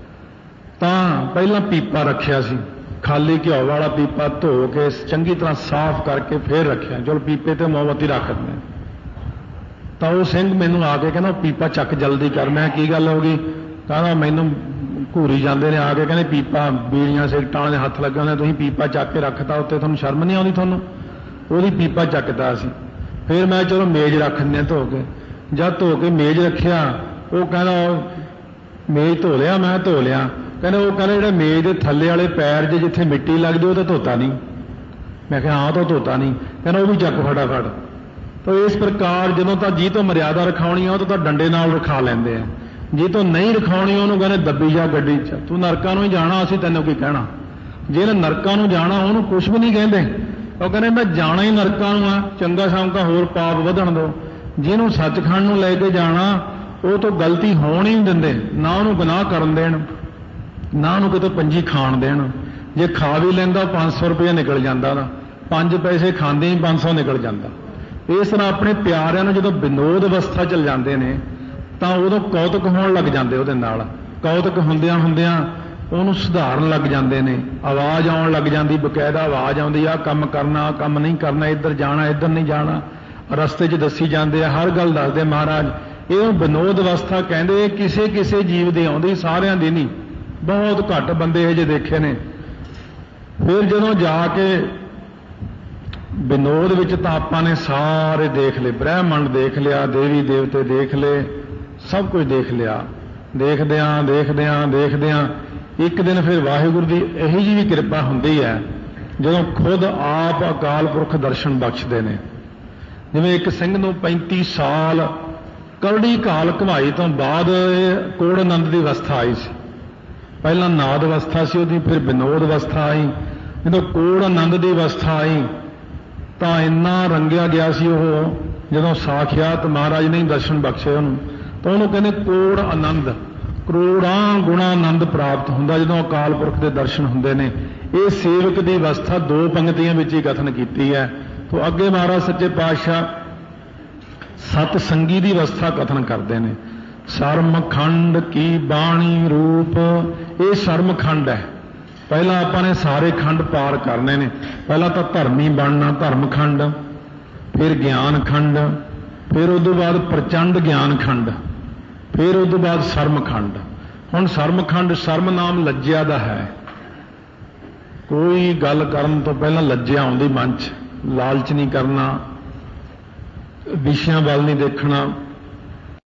ਤਾਂ ਪਹਿਲਾਂ ਪੀਪਾ ਰੱਖਿਆ ਸੀ, ਖਾਲੀ ਘਿਓ ਵਾਲਾ ਪੀਪਾ, ਧੋ ਕੇ ਚੰਗੀ ਤਰ੍ਹਾਂ ਸਾਫ਼ ਕਰਕੇ ਫਿਰ ਰੱਖਿਆ। ਚਲੋ ਪੀਪੇ ਤੇ ਮੋਮਬੱਤੀ ਰੱਖ ਦਿੰਦੇ। ਤਾਂ ਉਹ ਸਿੰਘ ਮੈਨੂੰ ਆ ਕੇ ਕਹਿੰਦਾ ਪੀਪਾ ਚੱਕ ਜਲਦੀ ਕਰ। ਮੈਂ ਕੀ ਗੱਲ ਹੋ ਗਈ? ਕਹਿੰਦਾ ਮੈਨੂੰ ਘੂਰੀ ਜਾਂਦੇ ਨੇ ਆ ਕੇ, ਕਹਿੰਦੇ ਪੀਪਾ ਬੀੜੀਆਂ ਸਿਗਰਟਾਂ ਦੇ ਹੱਥ ਲੱਗੇ ਹੁੰਦੇ, ਤੁਸੀਂ ਪੀਪਾ ਚੱਕ ਕੇ ਰੱਖਤਾ ਉੱਤੇ, ਤੁਹਾਨੂੰ ਸ਼ਰਮ ਨਹੀਂ ਆਉਂਦੀ ਤੁਹਾਨੂੰ? ਉਹਦੀ ਪੀਪਾ ਚੱਕਦਾ ਸੀ। ਫਿਰ ਮੈਂ ਚਲੋ ਮੇਜ਼ ਰੱਖ ਦਿੰਦੇ ਧੋ ਕੇ। ਜਦ ਧੋ ਕੇ ਮੇਜ਼ ਰੱਖਿਆ, ਉਹ ਕਹਿੰਦਾ ਮੇਜ਼ ਧੋ ਲਿਆ? ਮੈਂ ਧੋ ਲਿਆ। ਕਹਿੰਦੇ ਉਹ ਕਹਿੰਦੇ ਜਿਹੜੇ ਮੇਜ਼ ਦੇ ਥੱਲੇ ਵਾਲੇ ਪੈਰ ਜੇ ਜਿੱਥੇ ਮਿੱਟੀ ਲੱਗਦੀ ਉਹ ਤਾਂ ਧੋਤਾ ਨਹੀਂ। ਮੈਂ ਕਿਹਾ ਹਾਂ ਤਾਂ ਧੋਤਾ ਨਹੀਂ। ਕਹਿੰਦਾ ਉਹ ਵੀ ਚੱਕ ਫਟਾਫਟ। ਤਾਂ ਇਸ ਪ੍ਰਕਾਰ ਜਦੋਂ ਤਾਂ ਜੀ ਤੋਂ ਮਰਿਆਦਾ ਰਖਾਉਣੀ ਆ ਉਹ ਤਾਂ ਡੰਡੇ ਨਾਲ ਰਖਾ ਲੈਂਦੇ ਆ, ਜੀ ਤੋਂ ਨਹੀਂ ਰਖਾਉਣੀ ਉਹਨੂੰ ਕਹਿੰਦੇ ਦੱਬੀ ਜਾ ਗੱਡੀ 'ਚ, ਤੂੰ ਨਰਕਾਂ ਨੂੰ ਹੀ ਜਾਣਾ, ਅਸੀਂ ਤੈਨੂੰ ਕੀ ਕਹਿਣਾ। ਜਿਹਨੇ ਨਰਕਾਂ ਨੂੰ ਜਾਣਾ ਉਹਨੂੰ ਕੁਛ ਵੀ ਨਹੀਂ ਕਹਿੰਦੇ, ਉਹ ਕਹਿੰਦੇ ਮੈਂ ਜਾਣਾ ਹੀ ਨਰਕਾਂ ਨੂੰ ਆ, ਚੰਗਾ ਸ਼ਾਂਕਾ ਹੋਰ ਪਾਪ ਵਧਣ ਦਿਓ। ਜਿਹਨੂੰ ਸੱਚਖੰਡ ਨੂੰ ਲੈ ਕੇ ਜਾਣਾ ਉਹ ਤੋਂ ਗਲਤੀ ਹੋਣ ਹੀ ਨਹੀਂ ਦਿੰਦੇ, ਨਾ ਉਹਨੂੰ ਗੁਨਾਹ ਕਰਨ ਦੇਣ, ਨਾ ਉਹਨੂੰ ਕਿਤੇ ਪੰਜੀ ਖਾਣ ਦੇਣ। ਜੇ ਖਾ ਵੀ ਲੈਂਦਾ ਪੰਜ ਸੌ ਰੁਪਇਆ ਨਿਕਲ ਜਾਂਦਾ, ਨਾ ਪੰਜ ਪੈਸੇ ਖਾਂਦੇ ਹੀ ਪੰਜ ਸੌ ਨਿਕਲ ਜਾਂਦਾ। ਇਸ ਤਰ੍ਹਾਂ ਆਪਣੇ ਪਿਆਰਿਆਂ ਨੂੰ ਜਦੋਂ ਵਿਨੋਦ ਅਵਸਥਾ ਚੱਲ ਜਾਂਦੇ ਨੇ ਤਾਂ ਉਦੋਂ ਕੌਤਕ ਹੋਣ ਲੱਗ ਜਾਂਦੇ ਉਹਦੇ ਨਾਲ। ਕੌਤਕ ਹੁੰਦਿਆਂ ਹੁੰਦਿਆਂ ਉਹਨੂੰ ਸੁਧਾਰਨ ਲੱਗ ਜਾਂਦੇ ਨੇ, ਆਵਾਜ਼ ਆਉਣ ਲੱਗ ਜਾਂਦੀ, ਬਕਾਇਦਾ ਆਵਾਜ਼ ਆਉਂਦੀ, ਆਹ ਕੰਮ ਕਰਨਾ, ਆਹ ਕੰਮ ਨਹੀਂ ਕਰਨਾ, ਇੱਧਰ ਜਾਣਾ, ਇੱਧਰ ਨਹੀਂ ਜਾਣਾ, ਰਸਤੇ 'ਚ ਦੱਸੀ ਜਾਂਦੇ ਆ, ਹਰ ਗੱਲ ਦੱਸਦੇ ਮਹਾਰਾਜ। ਇਹ ਵਿਨੋਦ ਅਵਸਥਾ ਕਹਿੰਦੇ, ਕਿਸੇ ਕਿਸੇ ਜੀਵ ਦੇ ਆਉਂਦੀ, ਸਾਰਿਆਂ ਦੀ ਨਹੀਂ, ਬਹੁਤ ਘੱਟ ਬੰਦੇ ਇਹ ਜਿਹੇ ਦੇਖੇ ਨੇ। ਫਿਰ ਜਦੋਂ ਜਾ ਕੇ ਵਿਨੋਦ ਵਿੱਚ ਤਾਂ ਆਪਾਂ ਨੇ ਸਾਰੇ ਦੇਖ ਲਏ, ਬ੍ਰਹਿਮੰਡ ਦੇਖ ਲਿਆ, ਦੇਵੀ ਦੇਵਤੇ ਦੇਖ ਲਏ, ਸਭ ਕੁਝ ਦੇਖ ਲਿਆ। ਦੇਖਦਿਆਂ ਦੇਖਦਿਆਂ ਦੇਖਦਿਆਂ ਇੱਕ ਦਿਨ ਫਿਰ ਵਾਹਿਗੁਰੂ ਦੀ ਇਹੋ ਜਿਹੀ ਵੀ ਕਿਰਪਾ ਹੁੰਦੀ ਹੈ ਜਦੋਂ ਖੁਦ ਆਪ ਅਕਾਲ ਪੁਰਖ ਦਰਸ਼ਨ ਬਖਸ਼ਦੇ ਨੇ। ਜਿਵੇਂ ਇੱਕ ਸਿੰਘ ਨੂੰ ਪੈਂਤੀ ਸਾਲ ਕਰੜੀ ਕਾਲ ਘਮਾਈ ਤੋਂ ਬਾਅਦ ਇਹ ਕੋੜ ਆਨੰਦ ਦੀ ਅਵਸਥਾ ਆਈ ਸੀ। ਪਹਿਲਾਂ ਨਾਦ ਅਵਸਥਾ ਸੀ ਉਹਦੀ, ਫਿਰ ਵਿਨੋਦ ਅਵਸਥਾ ਆਈ। ਜਦੋਂ ਕੋੜ ਆਨੰਦ ਦੀ ਅਵਸਥਾ ਆਈ ਤਾਂ ਇੰਨਾ ਰੰਗਿਆ ਗਿਆ ਸੀ ਉਹ, ਜਦੋਂ ਸਾਖਿਆਤ ਮਹਾਰਾਜ ਨੇ ਦਰਸ਼ਨ ਬਖਸ਼ੇ ਉਹਨੂੰ, ਤਾਂ ਉਹਨੂੰ ਕਹਿੰਦੇ ਕੋੜ ਆਨੰਦ, ਕਰੋੜਾਂ ਗੁਣਾ ਆਨੰਦ ਪ੍ਰਾਪਤ ਹੁੰਦਾ ਜਦੋਂ ਅਕਾਲ ਪੁਰਖ ਦੇ ਦਰਸ਼ਨ ਹੁੰਦੇ ਨੇ। ਇਹ ਸੇਵਕ ਦੀ ਅਵਸਥਾ ਦੋ ਪੰਕਤੀਆਂ ਵਿੱਚ ਹੀ ਕਥਨ ਕੀਤੀ ਹੈ। ਤੋਂ ਅੱਗੇ ਮਹਾਰਾਜ ਸੱਚੇ ਪਾਤਸ਼ਾਹ ਸਤ ਸੰਗੀ ਦੀ ਅਵਸਥਾ ਕਥਨ ਕਰਦੇ ਨੇ। ਸਰਮਖੰਡ ਕੀ ਬਾਣੀ ਰੂਪ, ਇਹ ਸਰਮਖੰਡ ਹੈ। ਪਹਿਲਾਂ ਆਪਾਂ ਨੇ ਸਾਰੇ ਖੰਡ ਪਾਰ ਕਰਨੇ ਨੇ। ਪਹਿਲਾਂ ਤਾਂ ਧਰਮੀ ਬਣਨਾ, ਧਰਮਖੰਡ, ਫਿਰ ਗਿਆਨ ਖੰਡ, ਫਿਰ ਉਸ ਤੋਂ ਬਾਅਦ ਪ੍ਰਚੰਡ ਗਿਆਨ ਖੰਡ, ਫਿਰ ਉਸ ਤੋਂ ਬਾਅਦ ਸਰਮਖੰਡ। ਹੁਣ ਸਰਮਖੰਡ, ਸਰਮ ਨਾਮ ਲੱਜਿਆ ਦਾ ਹੈ। ਕੋਈ ਗੱਲ ਕਰਨ ਤੋਂ ਪਹਿਲਾਂ ਲੱਜਿਆ ਆਉਂਦੀ ਮਨ 'ਚ, ਲਾਲਚ ਨਹੀਂ ਕਰਨਾ, ਵਿਸ਼ਿਆਂ ਵੱਲ ਨਹੀਂ ਦੇਖਣਾ,